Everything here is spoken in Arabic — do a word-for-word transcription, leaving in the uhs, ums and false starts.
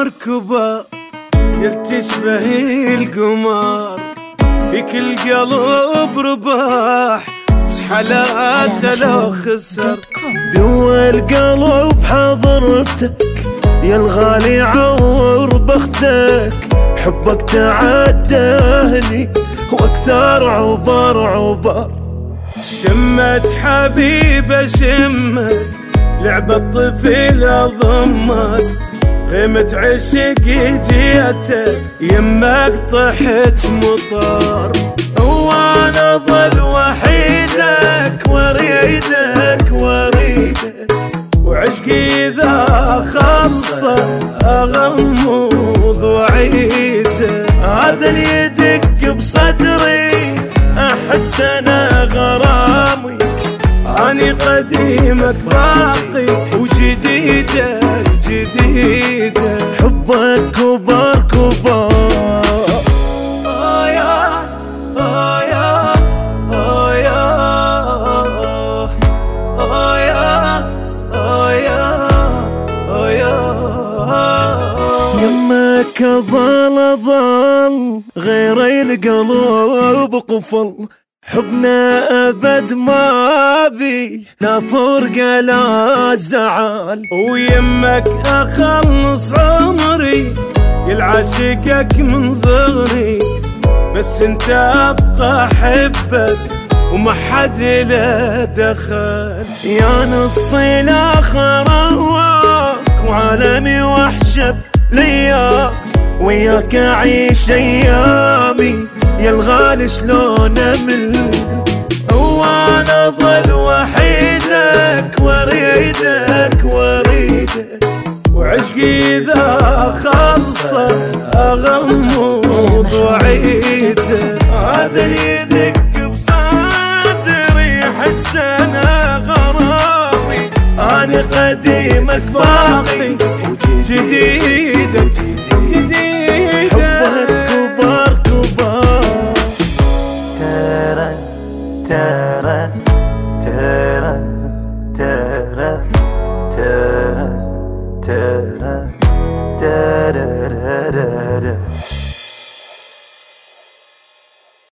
كبار يلتشبه القمر فيك القلب رباح حالاته لو خسر دوا القلب حضرتك يا الغالي عور بختك حبك تعداني واكثر عبر عبر شمت حبيبه شمت لعبة طفل ضمك قيمة عشق جيته يمك طحت مطر وانا ظل وحيدك وريدك وريدك وعشقي اذا خلص اغمض وعيته هذا اللي يدق بصدري احس انا غرامي اني قديمك باقي وجديدك جديدك حبك كبر كبر يمك ظل ظل غير القلب قفل حبنا أبد ما بي لا فرقة لا زعل ويمك أخلص عمري يلعشقك من صغري بس انت أبقى أحبك وما حد له دخل يا نصي الآخر هواك وعالمي وحشب لياك وياك أعيش أيامي يا الغالي شلون امل وانا ظل وحيدك وريدك وريدك وعشقي اذا خلص اغمض وعيده هذا يدق بصدري احس انا غرامي انا قديمك باقي جديدك جديدك حبك كبر ترى ترى ترى ترى ترى ترى ترى